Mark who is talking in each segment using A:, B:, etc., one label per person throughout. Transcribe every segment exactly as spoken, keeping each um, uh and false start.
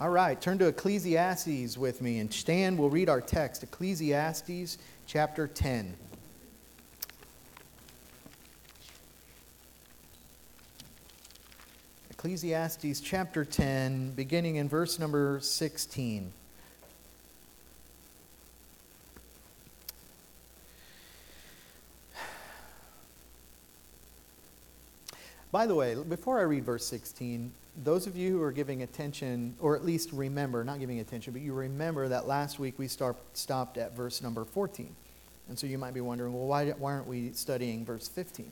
A: All right, turn to Ecclesiastes with me, and Stan will read our text, Ecclesiastes chapter ten. Ecclesiastes chapter ten, beginning in verse number sixteen. By the way, before I read verse sixteen, those of you who are giving attention, or at least remember, not giving attention, but you remember that last week we start, stopped at verse number fourteen. And so you might be wondering, well, why, why aren't we studying verse fifteen?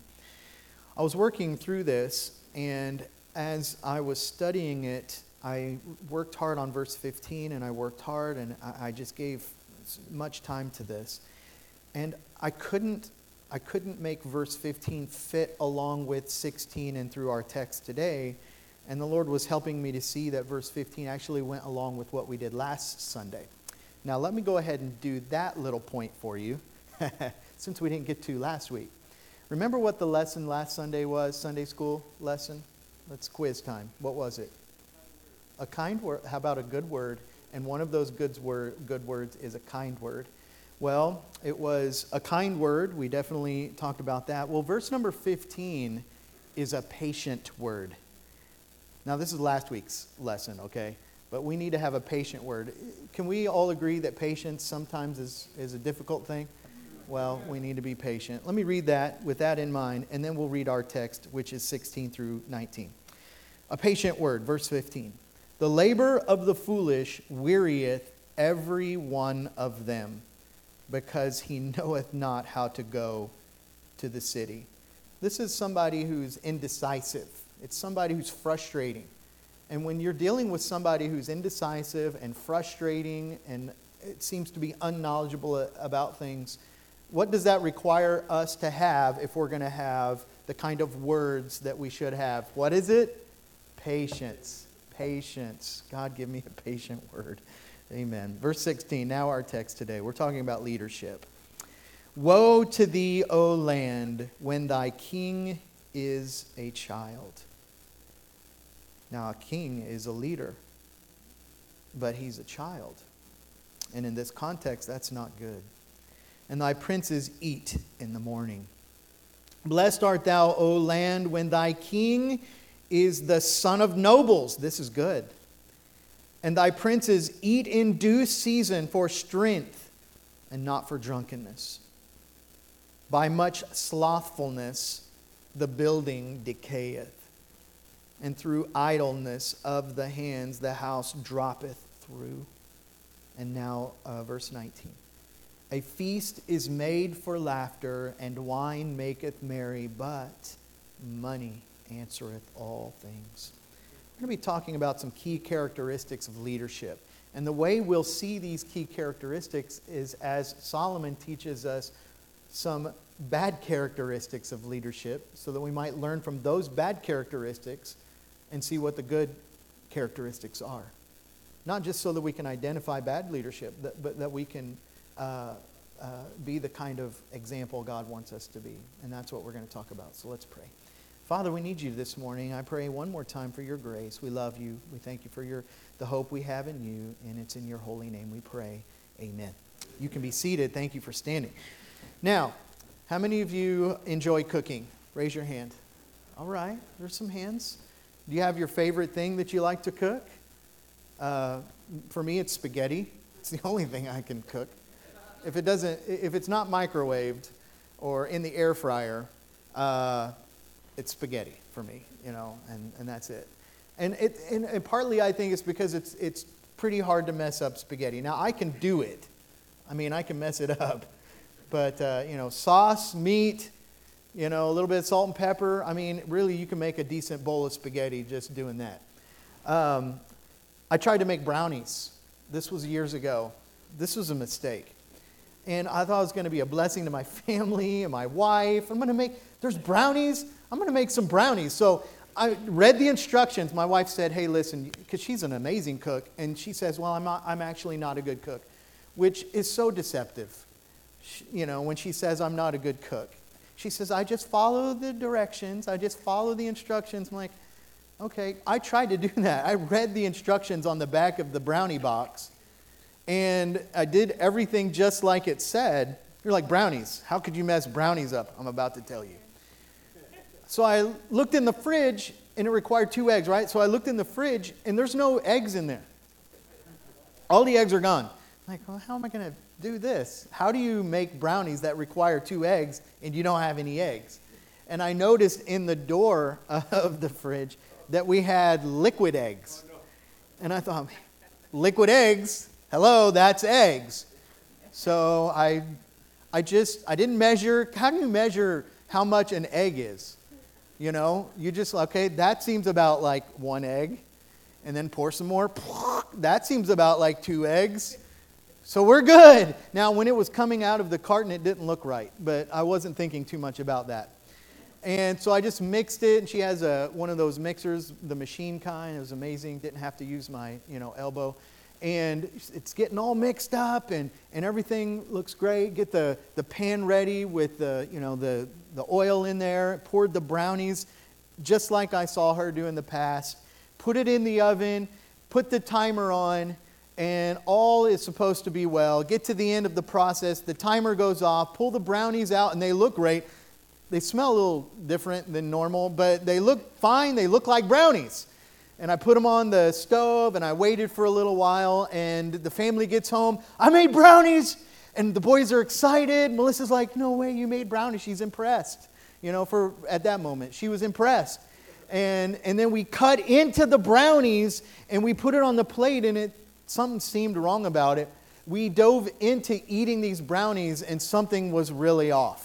A: I was working through this, and as I was studying it, I worked hard on verse fifteen, and I worked hard, and I, I just gave much time to this. And I couldn't I couldn't make verse fifteen fit along with sixteen and through our text today. And the Lord was helping me to see that verse fifteen actually went along with what we did last Sunday. Now let me go ahead and do that little point for you, since we didn't get to last week. Remember what the lesson last Sunday was, Sunday school lesson? Let's quiz time. What was it? A kind word. How about a good word? And one of those good, word, good words is a kind word. Well, it was a kind word. We definitely talked about that. Well, verse number fifteen is a patient word. Now, this is last week's lesson, okay? But we need to have a patient word. Can we all agree that patience sometimes is, is a difficult thing? Well, we need to be patient. Let me read that with that in mind, and then we'll read our text, which is sixteen through nineteen. A patient word, verse fifteen. The labor of the foolish wearieth every one of them, because he knoweth not how to go to the city. This is somebody who's indecisive. It's somebody who's frustrating. And when you're dealing with somebody who's indecisive and frustrating and it seems to be unknowledgeable about things, what does that require us to have if we're going to have the kind of words that we should have? What is it? Patience. Patience. God, give me a patient word. Amen. Verse sixteen, now our text today. We're talking about leadership. Woe to thee, O land, when thy king is a child. Now, a king is a leader, but he's a child. And in this context, that's not good. And thy princes eat in the morning. Blessed art thou, O land, when thy king is the son of nobles. This is good. And thy princes eat in due season for strength and not for drunkenness. By much slothfulness the building decayeth, and through idleness of the hands the house droppeth through. And now uh, verse nineteen. A feast is made for laughter, and wine maketh merry, but money answereth all things. We're going to be talking about some key characteristics of leadership. And the way we'll see these key characteristics is as Solomon teaches us some bad characteristics of leadership, so that we might learn from those bad characteristics and see what the good characteristics are. Not just so that we can identify bad leadership, but that we can uh, uh, be the kind of example God wants us to be. And that's what we're going to talk about. So let's pray. Father, we need you this morning. I pray one more time for your grace. We love you. We thank you for your the hope we have in you, and it's in your holy name we pray. Amen. You can be seated. Thank you for standing. Now, how many of you enjoy cooking? Raise your hand. All right, there's some hands. Do you have your favorite thing that you like to cook? Uh, for me, it's spaghetti. It's the only thing I can cook. If it doesn't, if it's not microwaved or in the air fryer, uh, it's spaghetti for me, you know, and, and that's it. And it and, and partly I think it's because it's it's pretty hard to mess up spaghetti. Now I can do it. I mean, I can mess it up. But, uh, you know, sauce, meat, you know, a little bit of salt and pepper. I mean, really, you can make a decent bowl of spaghetti just doing that. Um, I tried to make brownies. This was years ago. This was a mistake. And I thought it was going to be a blessing to my family and my wife. I'm going to make, there's brownies. I'm going to make some brownies. So I read the instructions. My wife said, hey, listen, because she's an amazing cook. And she says, well, I'm not, I'm actually not a good cook, which is so deceptive. She, you know, when she says I'm not a good cook. She says, I just follow the directions. I just follow the instructions. I'm like, Okay, I tried to do that. I read the instructions on the back of the brownie box, and I did everything just like it said. You're like, brownies. How could you mess brownies up? I'm about to tell you. So I looked in the fridge, and it required two eggs, right? So I looked in the fridge, and there's no eggs in there. All the eggs are gone. I'm like, well, how am I going to do this? How do you make brownies that require two eggs, and you don't have any eggs? And I noticed in the door of the fridge that we had liquid eggs. And I thought, liquid eggs? Hello, that's eggs. So I I just, I didn't measure. How do you measure how much an egg is? You know, you just, okay, that seems about like one egg. And then pour some more. That seems about like two eggs. So we're good. Now, when it was coming out of the carton, it didn't look right. But I wasn't thinking too much about that. And so I just mixed it, and she has a one of those mixers, the machine kind. It was amazing. Didn't have to use my, you know, elbow. And it's getting all mixed up, and, and everything looks great. Get the, the pan ready with the, you know, the, the oil in there. Poured the brownies just like I saw her do in the past. Put it in the oven. Put the timer on. And all is supposed to be well. Get to the end of the process. The timer goes off. Pull the brownies out, and they look great. They smell a little different than normal, but they look fine. They look like brownies. And I put them on the stove, and I waited for a little while, and the family gets home. I made brownies! And the boys are excited. Melissa's like, no way, you made brownies. She's impressed. You know, for at that moment, she was impressed. And, and then we cut into the brownies, and we put it on the plate, and it something seemed wrong about it. We dove into eating these brownies, and something was really off.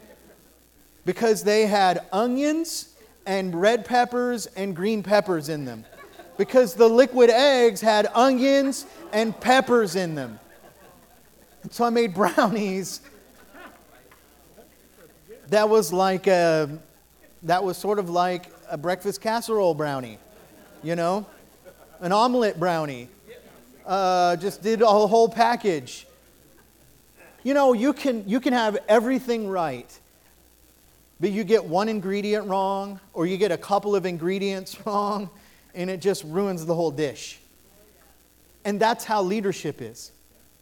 A: Because they had onions and red peppers and green peppers in them. Because the liquid eggs had onions and peppers in them. And so I made brownies that was like a, that was sort of like a breakfast casserole brownie, you know, an omelet brownie. Uh, just did a whole package. You know, you can you can have everything right. But you get one ingredient wrong, or you get a couple of ingredients wrong, and it just ruins the whole dish. And that's how leadership is.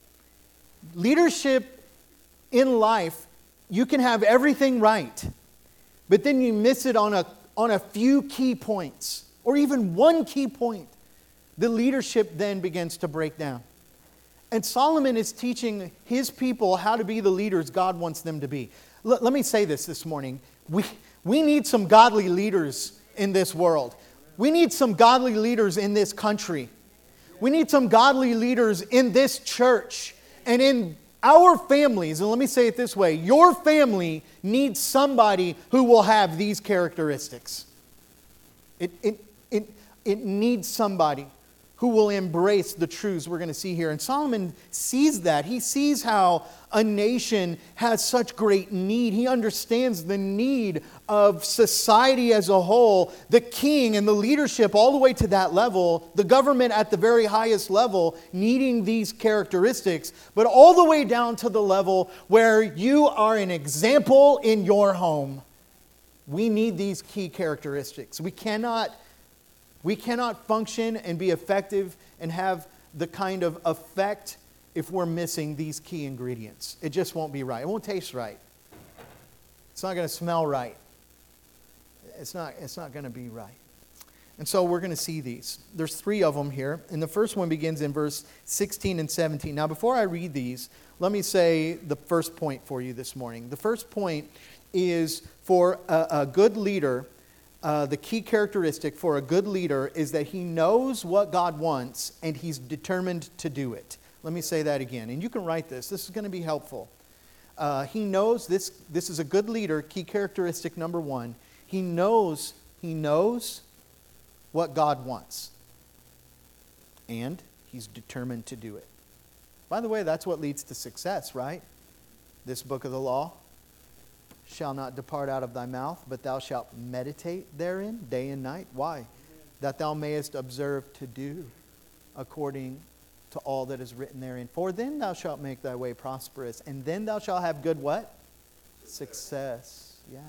A: Leadership in life, you can have everything right, but then you miss it on a, on a few key points, or even one key point. The leadership then begins to break down. And Solomon is teaching his people how to be the leaders God wants them to be. L- let me say this this morning. We, we need some godly leaders in this world. We need some godly leaders in this country. We need some godly leaders in this church and in our families. And let me say it this way. Your family needs somebody who will have these characteristics. It, it, it, it needs somebody who will embrace the truths we're going to see here. And Solomon sees that. He sees how a nation has such great need. He understands the need of society as a whole, the king and the leadership all the way to that level, the government at the very highest level needing these characteristics, but all the way down to the level where you are an example in your home. We need these key characteristics. We cannot We cannot function and be effective and have the kind of effect if we're missing these key ingredients. It just won't be right. It won't taste right. It's not going to smell right. It's not, it's not going to be right. And so we're going to see these. There's three of them here. And the first one begins in verse sixteen and seventeen. Now, before I read these, let me say the first point for you this morning. The first point is for a, a good leader. Uh, the key characteristic for a good leader is that he knows what God wants and he's determined to do it. Let me say that again. And you can write this. This is going to be helpful. Uh, he knows this, this is a good leader. Key characteristic number one. He knows, he knows what God wants. And he's determined to do it. By the way, that's what leads to success, right? This book of the law shall not depart out of thy mouth, but thou shalt meditate therein day and night. Why? That thou mayest observe to do according to all that is written therein. For then thou shalt make thy way prosperous, and then thou shalt have good what? Success. Yeah.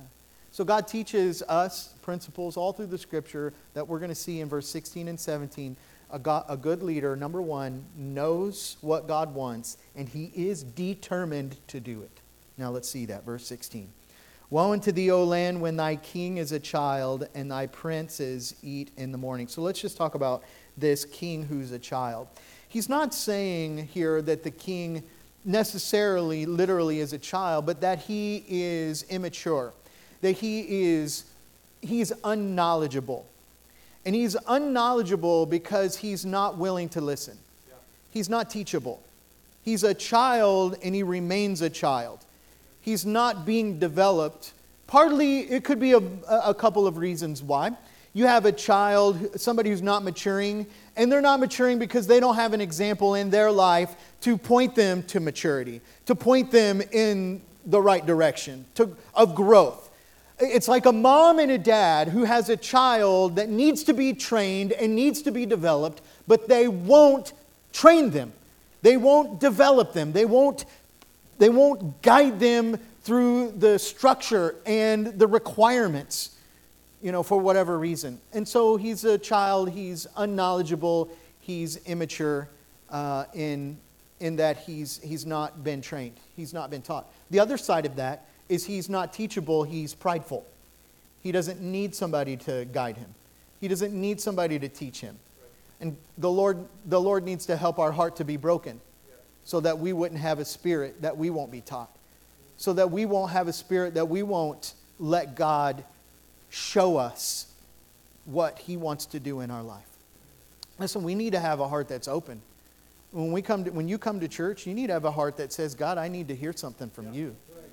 A: So God teaches us principles all through the Scripture that we're going to see in verse sixteen and seventeen. A, God, a good leader, number one, knows what God wants, and he is determined to do it. Now let's see that, verse sixteen. Woe unto thee, O land, when thy king is a child, and thy princes eat in the morning. So let's just talk about this king who's a child. He's not saying here that the king necessarily, literally is a child, but that he is immature, that he is he's unknowledgeable. And he's unknowledgeable because he's not willing to listen. Yeah. He's not teachable. He's a child and he remains a child. He's not being developed. Partly, it could be a, a couple of reasons why. You have a child, somebody who's not maturing, and they're not maturing because they don't have an example in their life to point them to maturity, to point them in the right direction, to, of growth. It's like a mom and a dad who has a child that needs to be trained and needs to be developed, but they won't train them. They won't develop them. They won't, they won't guide them through the structure and the requirements, you know, for whatever reason. And so he's a child, he's unknowledgeable, he's immature uh, in, in that he's, he's not been trained. He's not been taught. The other side of that is he's not teachable, he's prideful. He doesn't need somebody to guide him. He doesn't need somebody to teach him. And the Lord, the Lord needs to help our heart to be broken so that we wouldn't have a spirit that we won't be taught. So that we won't have a spirit that we won't let God show us what He wants to do in our life. Listen, we need to have a heart that's open. When we come to, when you come to church, you need to have a heart that says, God, I need to hear something from you.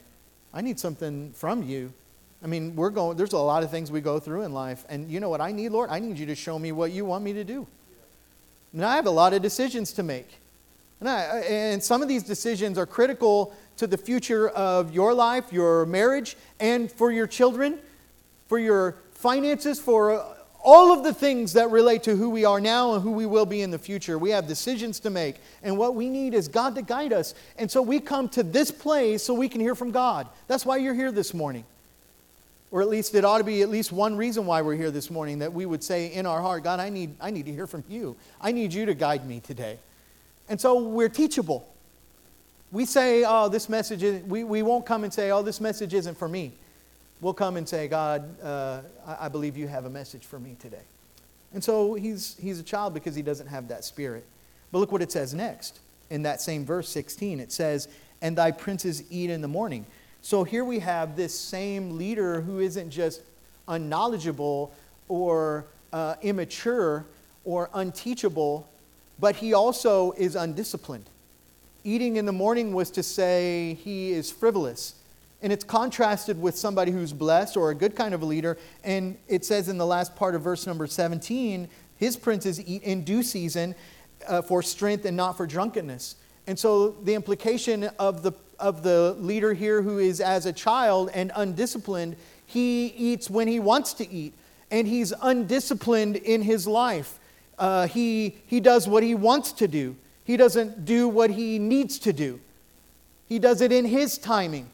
A: I need something from you. I mean, we're going, there's a lot of things we go through in life. And you know what I need, Lord? I need you to show me what you want me to do. And I have a lot of decisions to make. And, I, and some of these decisions are critical to the future of your life, your marriage, and for your children, for your finances, for all of the things that relate to who we are now and who we will be in the future. We have decisions to make. And what we need is God to guide us. And so we come to this place so we can hear from God. That's why you're here this morning. Or at least it ought to be at least one reason why we're here this morning, that we would say in our heart, God, I need, I need to hear from you. I need you to guide me today. And so we're teachable. We say, oh, this message is, we, we won't come and say, oh, this message isn't for me. We'll come and say, God, uh, I, I believe you have a message for me today. And so he's, he's a child because he doesn't have that spirit. But look what it says next. In that same verse sixteen, it says, and thy princes eat in the morning. So here we have this same leader who isn't just unknowledgeable or uh, immature or unteachable, but he also is undisciplined. Eating in the morning was to say he is frivolous. And it's contrasted with somebody who's blessed or a good kind of a leader. And it says in the last part of verse number seventeen, his princes eat in due season uh, for strength and not for drunkenness. And so the implication of the of the leader here who is as a child and undisciplined, he eats when he wants to eat. And he's undisciplined in his life. Uh, he, he does what he wants to do. He doesn't do what he needs to do. He does it in his timing.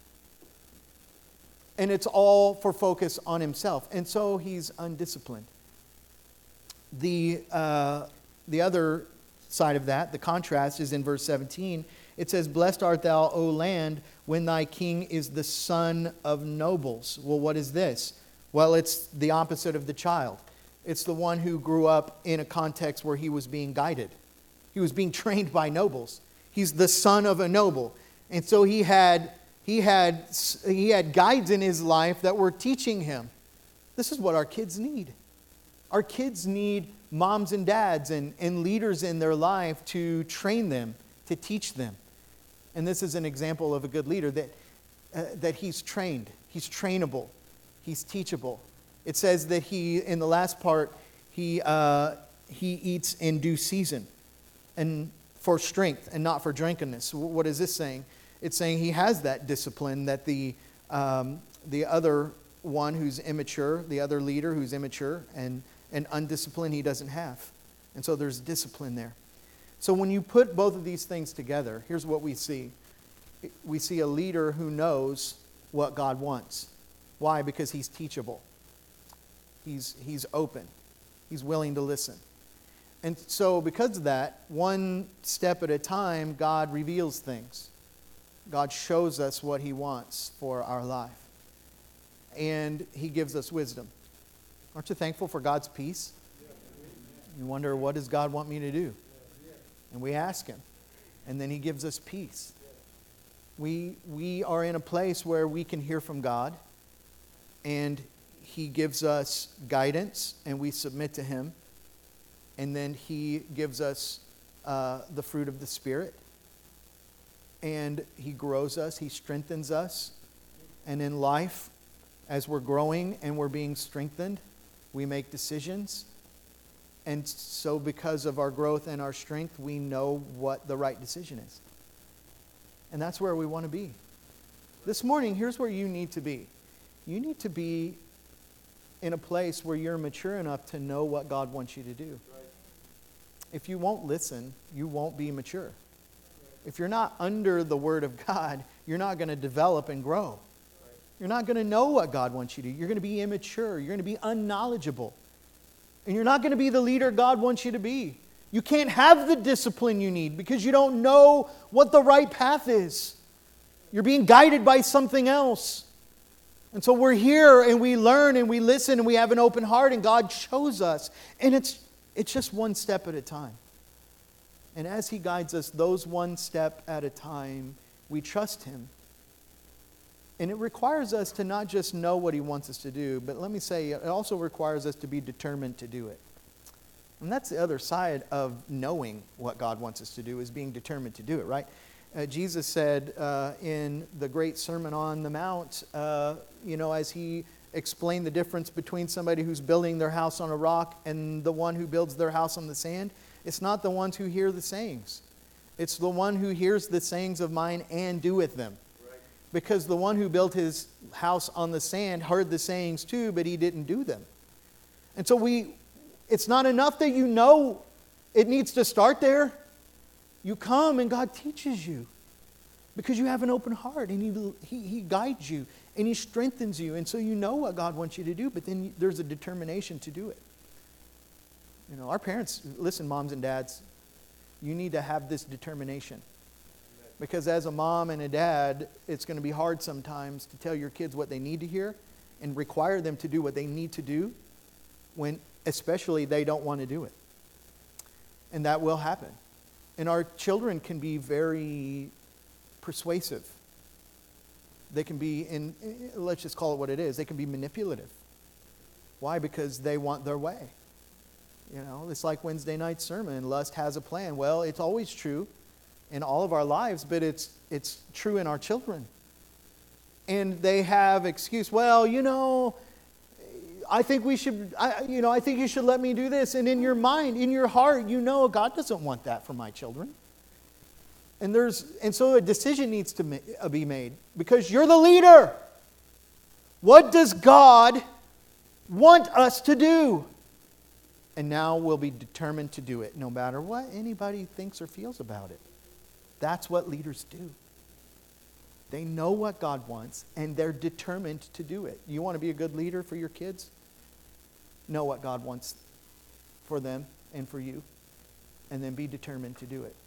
A: And it's all for focus on himself. And so he's undisciplined. The, uh, the other side of that, the contrast, is in verse seventeen. It says, blessed art thou, O land, when thy king is the son of nobles. Well, what is this? Well, it's the opposite of the child. It's the one who grew up in a context where he was being guided. He was being trained by nobles. He's the son of a noble. And so he had... He had, he had guides in his life that were teaching him. This is what our kids need. Our kids need moms and dads and, and leaders in their life to train them, to teach them. And this is an example of a good leader, that, uh, that he's trained. He's trainable. He's teachable. It says that he, in the last part, he, uh, he eats in due season and for strength and not for drunkenness. What is this saying? It's saying he has that discipline that the um, the other one who's immature, the other leader who's immature and, and undisciplined, he doesn't have. And so there's discipline there. So when you put both of these things together, here's what we see. We see a leader who knows what God wants. Why? Because he's teachable. He's, he's open. He's willing to listen. And so because of that, one step at a time, God reveals things. God shows us what he wants for our life. And he gives us wisdom. Aren't you thankful for God's peace? You wonder, what does God want me to do? And we ask him. And then he gives us peace. We, we are in a place where we can hear from God. And he gives us guidance. And we submit to him. And then he gives us uh, the fruit of the Spirit. And he grows us. He strengthens us. And in life, as we're growing and we're being strengthened, we make decisions. And so because of our growth and our strength, we know what the right decision is. And that's where we want to be. This morning, here's where you need to be. You need to be in a place where you're mature enough to know what God wants you to do. If you won't listen, you won't be mature. If you're not under the Word of God, you're not going to develop and grow. You're not going to know what God wants you to do. You're going to be immature. You're going to be unknowledgeable. And you're not going to be the leader God wants you to be. You can't have the discipline you need because you don't know what the right path is. You're being guided by something else. And so we're here and we learn and we listen and we have an open heart and God shows us. And it's, it's just one step at a time. And as he guides us, those one step at a time, we trust him. And it requires us to not just know what he wants us to do, but let me say, it also requires us to be determined to do it. And that's the other side of knowing what God wants us to do, is being determined to do it, right? Uh, Jesus said uh, in the great Sermon on the Mount, uh, you know, as he explained the difference between somebody who's building their house on a rock and the one who builds their house on the sand, it's not the ones who hear the sayings. It's the one who hears the sayings of mine and doeth them. Because the one who built his house on the sand heard the sayings too, but he didn't do them. And so we, it's not enough that you know. It needs to start there. You come and God teaches you. Because you have an open heart and he, he, he guides you and he strengthens you. And so you know what God wants you to do, but then there's a determination to do it. You know, our parents, listen, moms and dads, you need to have this determination. Because as a mom and a dad, it's going to be hard sometimes to tell your kids what they need to hear and require them to do what they need to do when especially they don't want to do it. And that will happen. And our children can be very persuasive. They can be, in, let's just call it what it is, they can be manipulative. Why? Because they want their way. You know, it's like Wednesday night sermon, lust has a plan. Well, it's always true in all of our lives, but it's it's true in our children. And they have excuse, well, you know, I think we should, I, you know, I think you should let me do this. And in your mind, in your heart, you know God doesn't want that for my children. And there's and so a decision needs to ma- be made because you're the leader. What does God want us to do? And now we'll be determined to do it, no matter what anybody thinks or feels about it. That's what leaders do. They know what God wants, and they're determined to do it. You want to be a good leader for your kids? Know what God wants for them and for you, and then be determined to do it.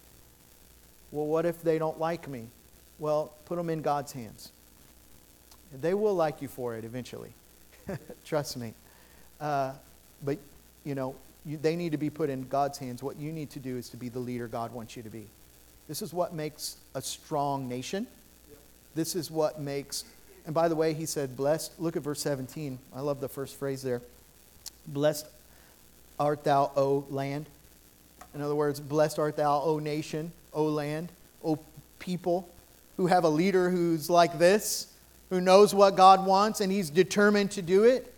A: Well, what if they don't like me? Well, put them in God's hands. They will like you for it eventually. Trust me. Uh, but, you know, you, they need to be put in God's hands. What you need to do is to be the leader God wants you to be. This is what makes a strong nation. This is what makes, and by the way, he said, blessed, look at verse seventeen. I love the first phrase there. Blessed art thou, O land. In other words, blessed art thou, O nation, O land, O people, who have a leader who's like this, who knows what God wants, and he's determined to do it.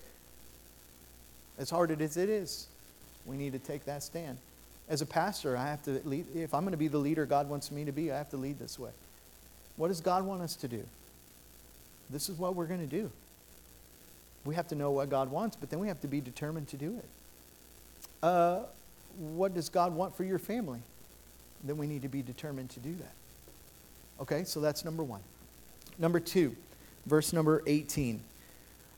A: As hard as it is, we need to take that stand. As a pastor, I have to lead. If I'm going to be the leader God wants me to be, I have to lead this way. What does God want us to do? This is what we're going to do. We have to know what God wants, but then we have to be determined to do it. Uh, what does God want for your family? Then we need to be determined to do that. Okay, so that's number one. Number two, verse number eighteen.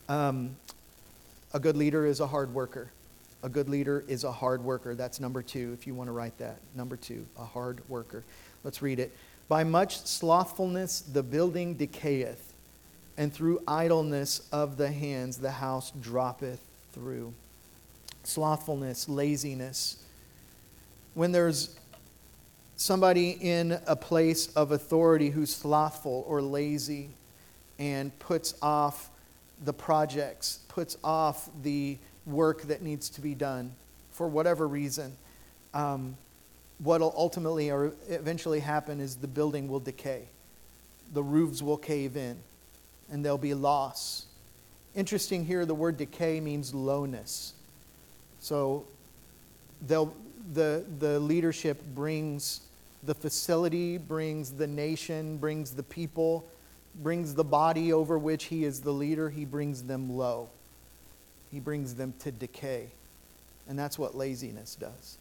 A: Um, a good leader is a hard worker. A good leader is a hard worker. That's number two, if you want to write that. Number two, a hard worker. Let's read it. By much slothfulness the building decayeth, and through idleness of the hands the house droppeth through. Slothfulness, laziness. When there's somebody in a place of authority who's slothful or lazy and puts off the projects, puts off the work that needs to be done for whatever reason, um, what will ultimately or eventually happen is the building will decay. The roofs will cave in and there'll be loss. Interesting here, the word decay means lowness. So they'll, the, the leadership brings the facility, brings the nation, brings the people, brings the body over which he is the leader. He brings them low. He brings them to decay. And that's what laziness does.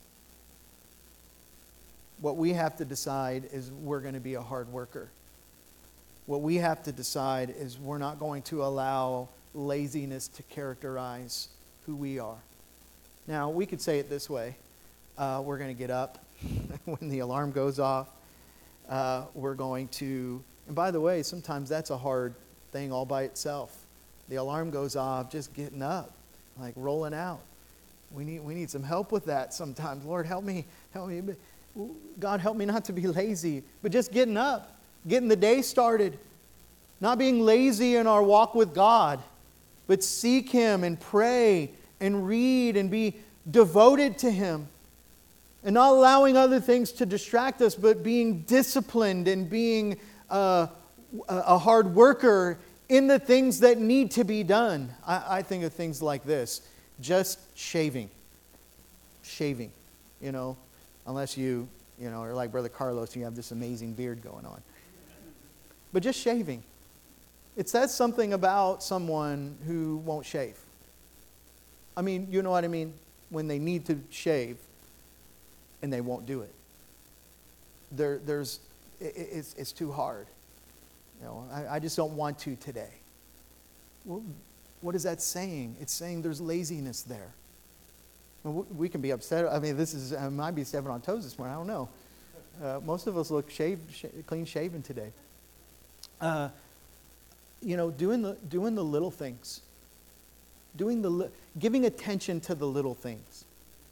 A: What we have to decide is we're going to be a hard worker. What we have to decide is we're not going to allow laziness to characterize who we are. Now, we could say it this way. Uh, we're going to get up when the alarm goes off. Uh, we're going to, and by the way, sometimes that's a hard thing all by itself. The alarm goes off, just getting up, like rolling out. We need we need some help with that sometimes. Lord, help me, help me. God, help me not to be lazy, but just getting up, getting the day started. Not being lazy in our walk with God, but seek Him and pray and read and be devoted to Him. And not allowing other things to distract us, but being disciplined and being uh, a hard worker in the things that need to be done. I, I think of things like this. Just shaving. Shaving. You know, unless you, you know, are like Brother Carlos and you have this amazing beard going on. But just shaving. It says something about someone who won't shave. I mean, you know what I mean? When they need to shave and they won't do it. There, there's, it, it's, it's too hard. You know, I, I just don't want to today. Well, what is that saying? It's saying there's laziness there. Well, we can be upset. I mean, this is, I might be stepping on toes this morning. I don't know. Uh, most of us look shaved, sh- clean shaven today. Uh, you know, doing the doing the little things, doing the li- giving attention to the little things.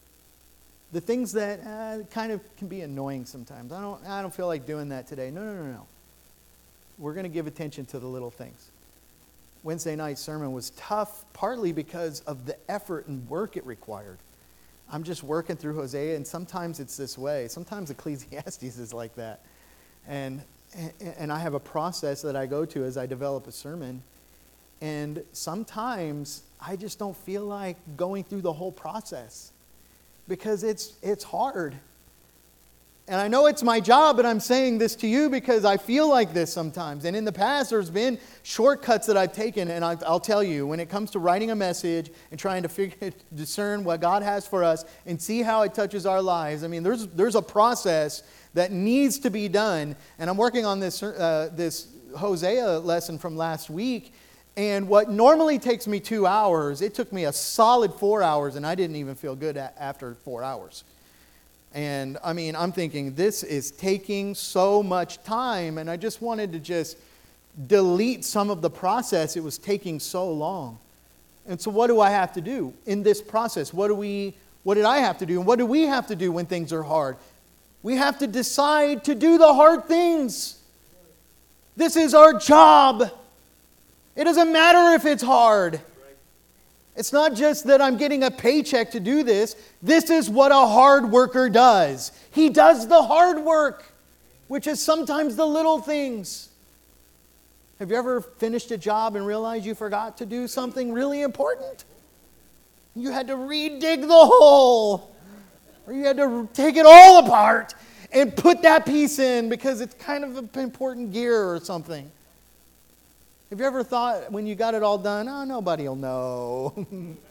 A: The things that uh, kind of can be annoying sometimes. I don't I don't feel like doing that today. No, no, no, no. We're going to give attention to the little things. Wednesday night sermon was tough, partly because of the effort and work it required. I'm just working through Hosea, and sometimes it's this way. Sometimes Ecclesiastes is like that. And and I have a process that I go to as I develop a sermon. And sometimes I just don't feel like going through the whole process because it's it's hard. And I know it's my job, but I'm saying this to you because I feel like this sometimes. And in the past, there's been shortcuts that I've taken. And I, I'll tell you, when it comes to writing a message and trying to figure, discern what God has for us and see how it touches our lives, I mean, there's there's a process that needs to be done. And I'm working on this uh, this Hosea lesson from last week. And what normally takes me two hours, it took me a solid four hours, and I didn't even feel good a- after four hours. And I mean, I'm thinking, this is taking so much time, and I just wanted to just delete some of the process. It was taking so long. And so what do I have to do in this process? What do we, what did I have to do? And what do we have to do when things are hard? We have to decide to do the hard things. This is our job. It doesn't matter if it's hard. It's not just that I'm getting a paycheck to do this. This is what a hard worker does. He does the hard work, which is sometimes the little things. Have you ever finished a job and realized you forgot to do something really important? You had to re-dig the hole. Or you had to take it all apart and put that piece in because it's kind of an important gear or something. Have you ever thought when you got it all done, oh, nobody will know.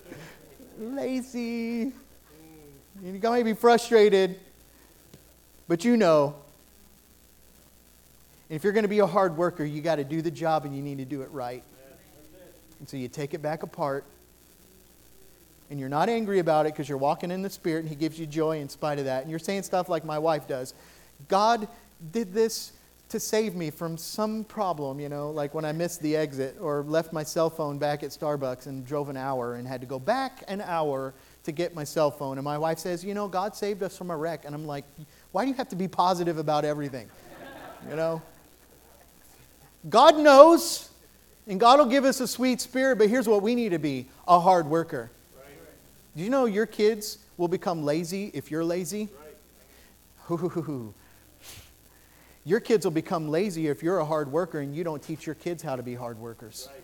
A: Lazy. You may be frustrated, but you know. And if you're going to be a hard worker, you got to do the job and you need to do it right. And so you take it back apart. And you're not angry about it because you're walking in the Spirit and He gives you joy in spite of that. And you're saying stuff like my wife does. God did this to save me from some problem, you know, like when I missed the exit or left my cell phone back at Starbucks and drove an hour and had to go back an hour to get my cell phone. And my wife says, you know, God saved us from a wreck. And I'm like, why do you have to be positive about everything? You know? God knows, and God will give us a sweet spirit, but here's what we need to be, a hard worker. Do you know your kids will become lazy if you're lazy? Right. Your kids will become lazy if you're a hard worker and you don't teach your kids how to be hard workers. Right.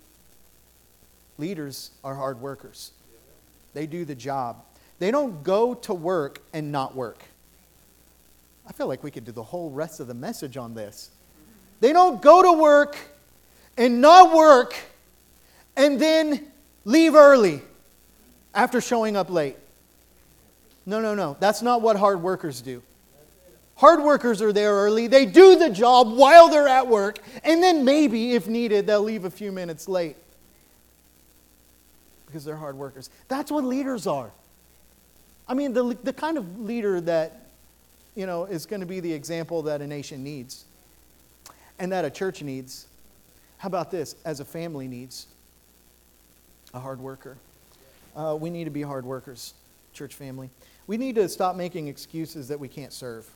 A: Leaders are hard workers. They do the job. They don't go to work and not work. I feel like we could do the whole rest of the message on this. They don't go to work and not work and then leave early after showing up late. No, no, no. That's not what hard workers do. Hard workers are there early. They do the job while they're at work. And then maybe, if needed, they'll leave a few minutes late. Because they're hard workers. That's what leaders are. I mean, the, the kind of leader that, you know, is going to be the example that a nation needs. And that a church needs. How about this? As a family needs. A hard worker. Uh, we need to be hard workers, church family. We need to stop making excuses that we can't serve.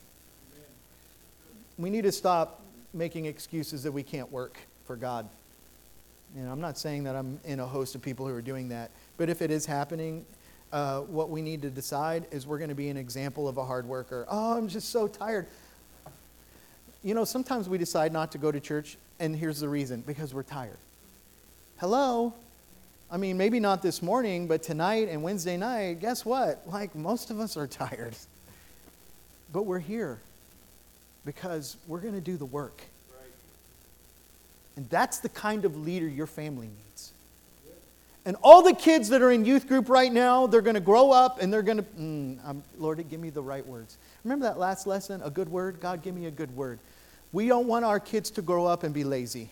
A: We need to stop making excuses that we can't work for God. You know, I'm not saying that I'm in a host of people who are doing that, but if it is happening, uh, what we need to decide is we're going to be an example of a hard worker. Oh, I'm just so tired. You know, sometimes we decide not to go to church, and here's the reason, because we're tired. Hello? I mean, maybe not this morning, but tonight and Wednesday night, guess what? Like, most of us are tired. But we're here because we're going to do the work. Right. And that's the kind of leader your family needs. Yeah. And all the kids that are in youth group right now, they're going to grow up and they're going to, mm, um, Lord, give me the right words. Remember that last lesson, a good word? God, give me a good word. We don't want our kids to grow up and be lazy.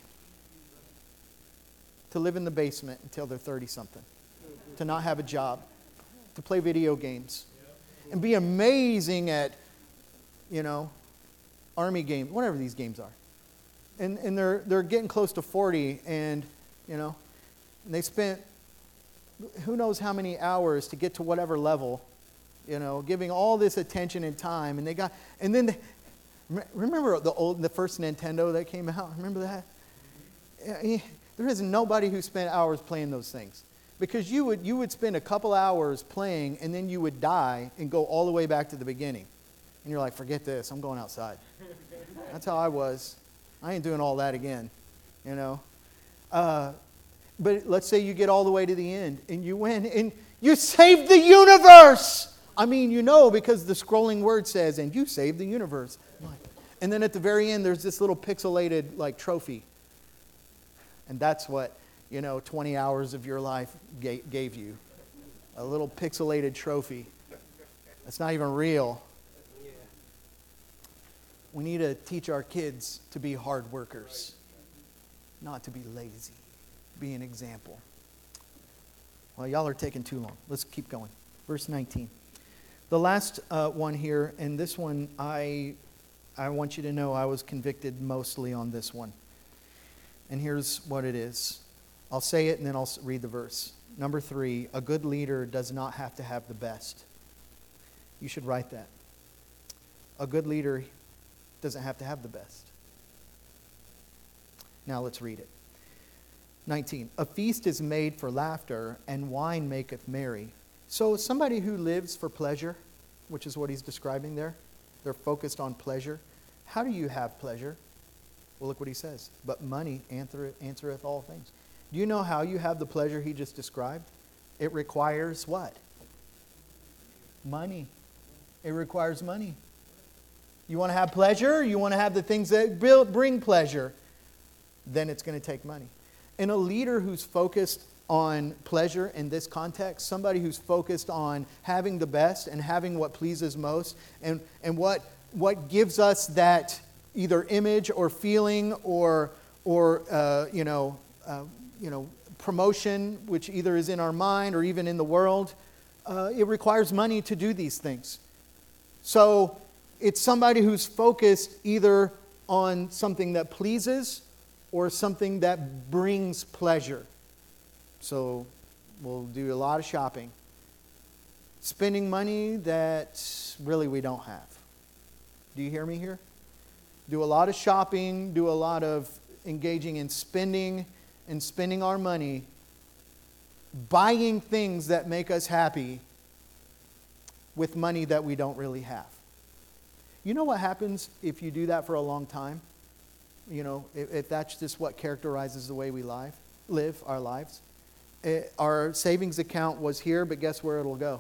A: To live in the basement until they're thirty-something. To not have a job. To play video games. And be amazing at, you know, army games, whatever these games are. And and they're they're getting close to forty, and, you know, and they spent who knows how many hours to get to whatever level, you know, giving all this attention and time. And they got, and then, they, remember the old, the first Nintendo that came out? Remember that? Yeah, there is nobody who spent hours playing those things. Because you would you would spend a couple hours playing and then you would die and go all the way back to the beginning. And you're like, forget this, I'm going outside. That's how I was. I ain't doing all that again, you know. Uh, but let's say you get all the way to the end and you win and you saved the universe. I mean, you know, because the scrolling word says, and you saved the universe. And then at the very end, there's this little pixelated like trophy. And that's what, you know, twenty hours of your life ga- gave you. A little pixelated trophy. That's not even real. We need to teach our kids to be hard workers, not to be lazy. Be an example. Well, y'all are taking too long. Let's keep going. Verse nineteen. The last uh, one here, and this one, I, I want you to know I was convicted mostly on this one. And here's what it is. I'll say it and then I'll read the verse. Number three, a good leader does not have to have the best. You should write that. A good leader doesn't have to have the best. Now let's read it. nineteen, a feast is made for laughter, and wine maketh merry. So somebody who lives for pleasure, which is what he's describing there, they're focused on pleasure. How do you have pleasure? Well, look what he says. But money answereth, answereth all things. Do you know how you have the pleasure he just described? It requires what? Money. It requires money. You want to have pleasure? You want to have the things that build, bring pleasure? Then it's going to take money. And a leader who's focused on pleasure in this context, somebody who's focused on having the best and having what pleases most, and, and what, what gives us that either image or feeling or, or uh, you know, uh, you know, promotion, which either is in our mind or even in the world. Uh, it requires money to do these things. So it's somebody who's focused either on something that pleases or something that brings pleasure. So we'll do a lot of shopping. Spending money that really we don't have. Do you hear me here? Do a lot of shopping, do a lot of engaging in spending and spending our money, buying things that make us happy with money that we don't really have. You know what happens if you do that for a long time? You know, if, if that's just what characterizes the way we live, live our lives. It, our savings account was here, but guess where it'll go?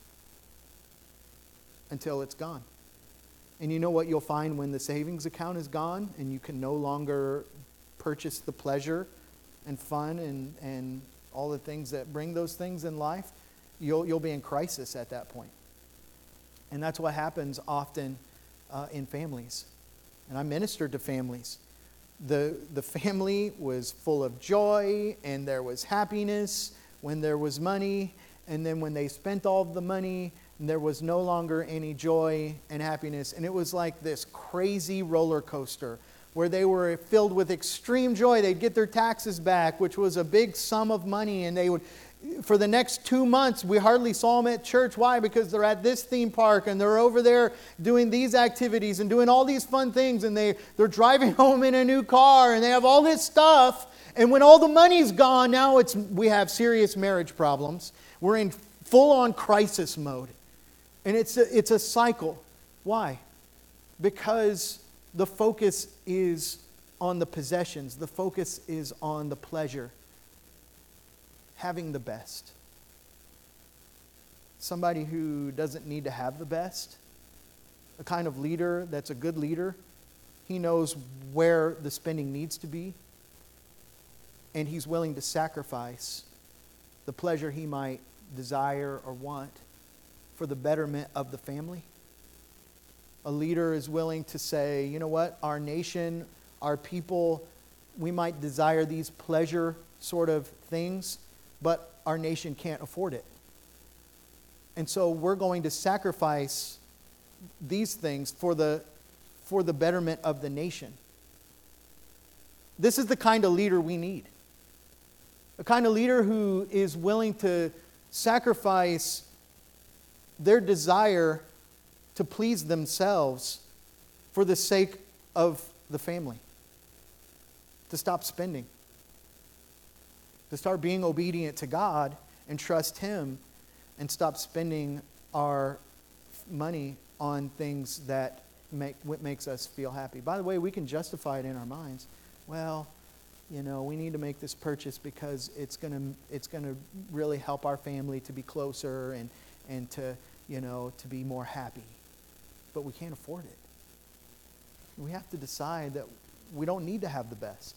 A: Until it's gone. And you know what you'll find when the savings account is gone and you can no longer purchase the pleasure and fun and, and all the things that bring those things in life? You'll, you'll be in crisis at that point. And that's what happens often uh, in families. And I ministered to families. The, the family was full of joy and there was happiness when there was money. And then when they spent all of the money, there was no longer any joy and happiness. And it was like this crazy roller coaster where they were filled with extreme joy. They'd get their taxes back, which was a big sum of money. And they would, for the next two months, we hardly saw them at church. Why? Because they're at this theme park and they're over there doing these activities and doing all these fun things. And they, they're driving home in a new car and they have all this stuff. And when all the money's gone, now it's we have serious marriage problems. We're in full-on crisis mode. And it's a, it's a cycle. Why? Because the focus is on the possessions. The focus is on the pleasure. Having the best. Somebody who doesn't need to have the best. A kind of leader that's a good leader. He knows where the spending needs to be. And he's willing to sacrifice the pleasure he might desire or want for the betterment of the family. A leader is willing to say, you know what, our nation, our people, we might desire these pleasure sort of things, but our nation can't afford it. And so we're going to sacrifice these things for the, for the betterment of the nation. This is the kind of leader we need. A kind of leader who is willing to sacrifice their desire to please themselves for the sake of the family. To stop spending. To start being obedient to God and trust Him and stop spending our money on things that make what makes us feel happy. By the way, we can justify it in our minds. Well, you know, we need to make this purchase because it's going to it's going to really help our family to be closer and and to, you know, to be more happy. But we can't afford it. We have to decide that we don't need to have the best.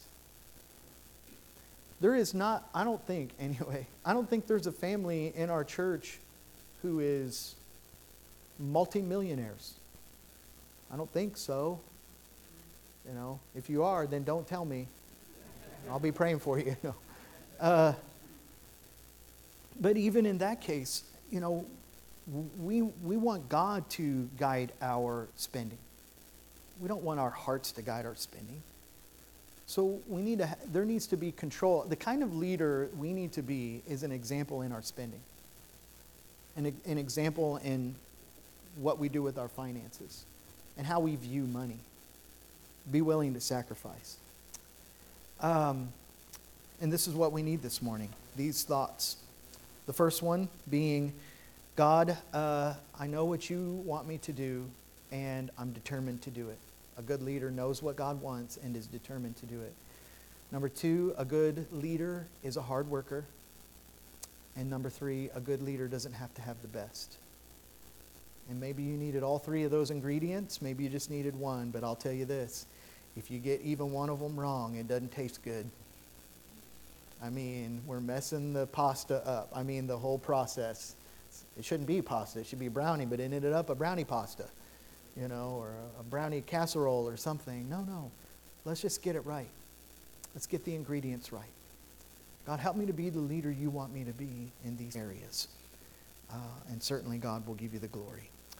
A: There is not, I don't think anyway, I don't think there's a family in our church who is multimillionaires. I don't think so. You know, if you are, then don't tell me. I'll be praying for you. uh, but even in that case, you know, we we want God to guide our spending. We don't want our hearts to guide our spending. So we need to. Ha- there needs to be control. The kind of leader we need to be is an example in our spending. An, an example in what we do with our finances and how we view money. Be willing to sacrifice. Um, and this is what we need this morning, these thoughts. The first one being, God, uh, I know what you want me to do, and I'm determined to do it. A good leader knows what God wants and is determined to do it. Number two, a good leader is a hard worker. And number three, a good leader doesn't have to have the best. And maybe you needed all three of those ingredients. Maybe you just needed one, but I'll tell you this. If you get even one of them wrong, it doesn't taste good. I mean, we're messing the pasta up. I mean, the whole process. It shouldn't be pasta. It should be brownie, but it ended up a brownie pasta, you know, or a brownie casserole or something. No, no. Let's just get it right. Let's get the ingredients right. God, help me to be the leader you want me to be in these areas. Uh, and certainly God will give you the glory.